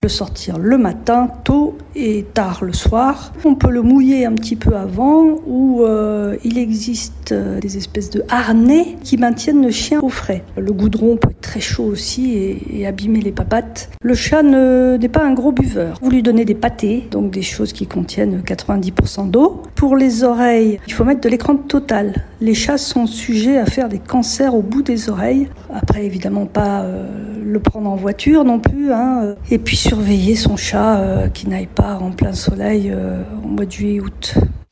Le sortir le matin, tôt et tard le soir. On peut le mouiller un petit peu avant ou il existe des espèces de harnais qui maintiennent le chien au frais. Le goudron peut être très chaud aussi et abîmer les papates. Le chat n'est pas un gros buveur. Vous lui donnez des pâtés, donc des choses qui contiennent 90% d'eau. Pour les oreilles, il faut mettre de l'écran total. Les chats sont sujets à faire des cancers au bout des oreilles. Après, évidemment, pas le prendre en voiture non plus. Et puis surveiller son chat qui n'aille pas en plein soleil au mois de juillet-août.